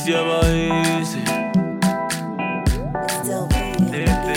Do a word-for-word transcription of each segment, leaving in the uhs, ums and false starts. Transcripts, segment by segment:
This year more easy. It's still beating.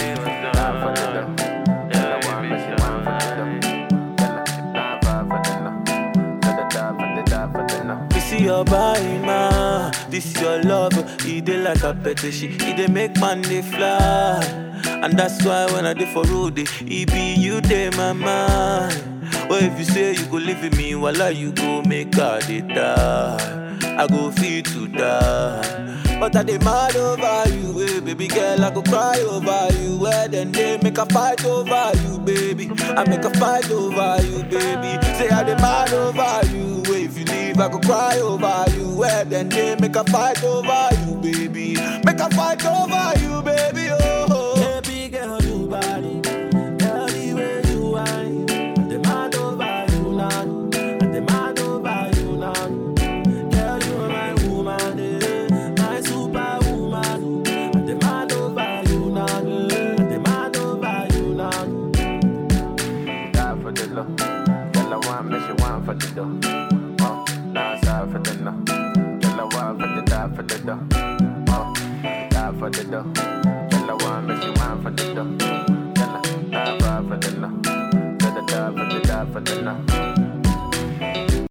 This is your body, man. This is your love. It dey like a petition. It dey make man dey fly. And that's why when I dey for road, it be you dey my mind. But if you say you go live with me, voila, you go make her dey die. I go feel to die. But I dey mad over you, eh, baby girl. I go cry over you. Where then they make a fight over you, baby. I make a fight over you, baby. Say I dey mad over you. Eh, if you leave, I go cry over you. Where then they make a fight over you, baby. Make a fight over you, baby. Oh, baby girl, you body. Girl, the way you whine. I dey mad over you now. I dey mad over you now. Girl, you are my woman, eh. My superwoman. I dey mad over you now. I dey mad over you now. Die for the love. Girl, I want me, she want for the dough. Uh, die side for the no. Girl, I want for the die for the dough. Uh, die for the dough. Girl, I want me, she want for the dough. Girl, I die for the no. Girl, I die for the die for the no.